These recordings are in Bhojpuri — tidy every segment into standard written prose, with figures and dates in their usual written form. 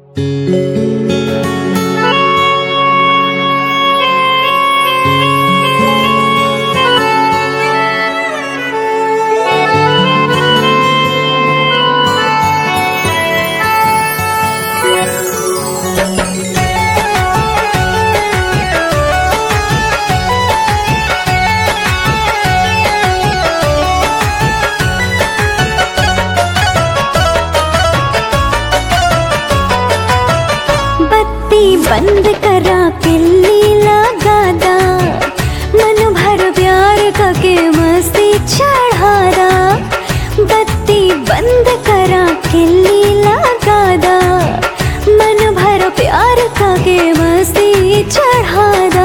बंद करा किल्ली लगा दा, मन भर प्यार का के मस्ती चढ़ा दा। बत्ती बंद करा किल्ली लगा दा, मन भर प्यार का के मस्ती चढ़ा दा।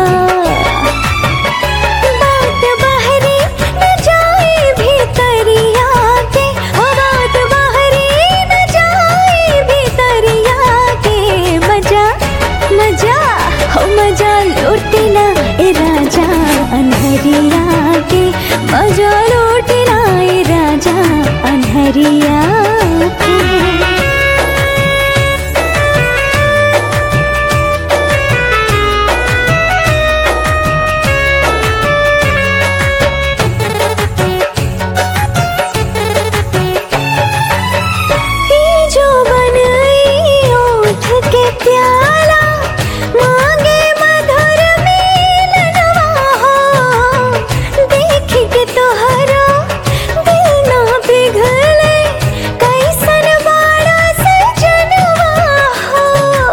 बात बाहरी न जाए भीतरिया के, ओ बात बाहरी न जाए भीतरिया के। मजा मजा हो मजा लूटना ए राजा अनहरिया के, मजा लूटना ए राजा अनहरिया के। जो बनई ओठ के प्याला, मांगे मधुर मिलनवा हो। देख के तोहरा दिल ना पिघले, कैसन बाड़ा सजनवा हो।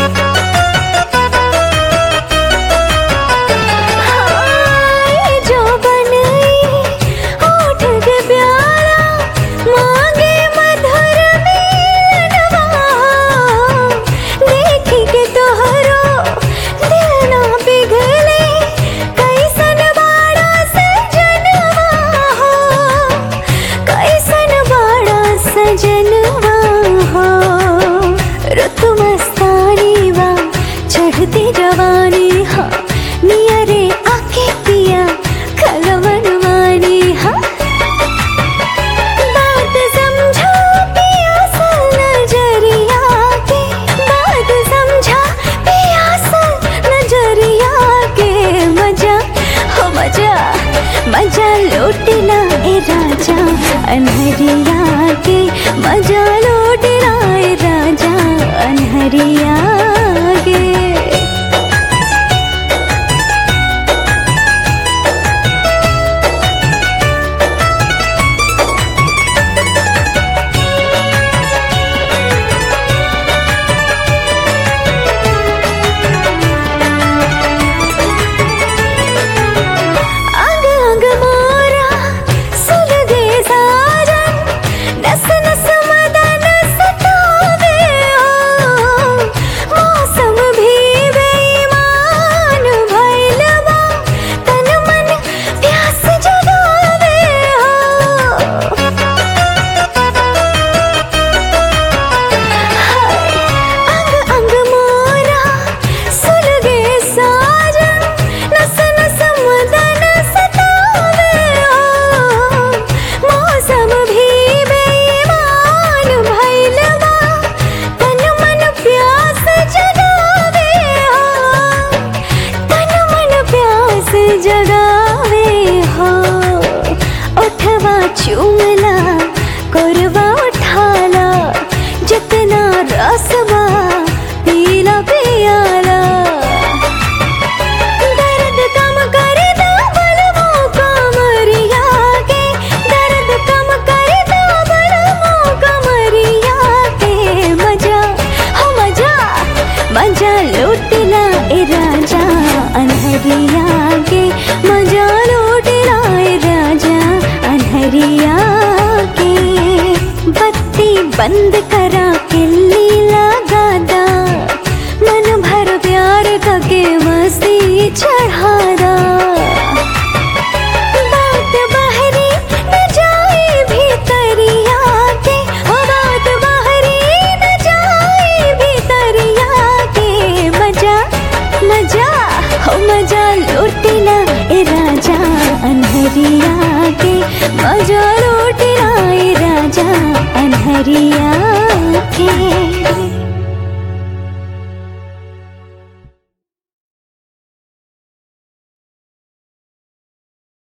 हाय जो बनई ओठ के प्याला, मांगे मधुर मिलनवा हो। देख के तोहरो दिल ना पिघले, कैसन बाड़ा सजनवा हो। कैसन बाड़ा सजनवा हो। रुत मस्तानी बा चढ़ती जवानी, हाँ नियरे आके पिया खलवनवानी। हाँ बात समझा पिया सल नजरिया के, बात समझा पिया सल नजरिया के। मजा हो मजा मजा लूटना ए राजा अनहरिया के, मजा लूटना ए राजा अनहरिया के। अंग अंग मोरा सुलगे साजन, नस नस मदन सतावे हो। मौसम भी बेईमान भइल बा, तन मन प्यास जगावे हो। अंग अंग मोरा सुलगे साजन, नस नस मदन सतावे हो। मौसम भी बेईमान भइल बा, तन मन प्यास जगावे हो। तन मन प्यास जगावे हो। उठवा चूमला कोरवा उठाला, जितना रसवा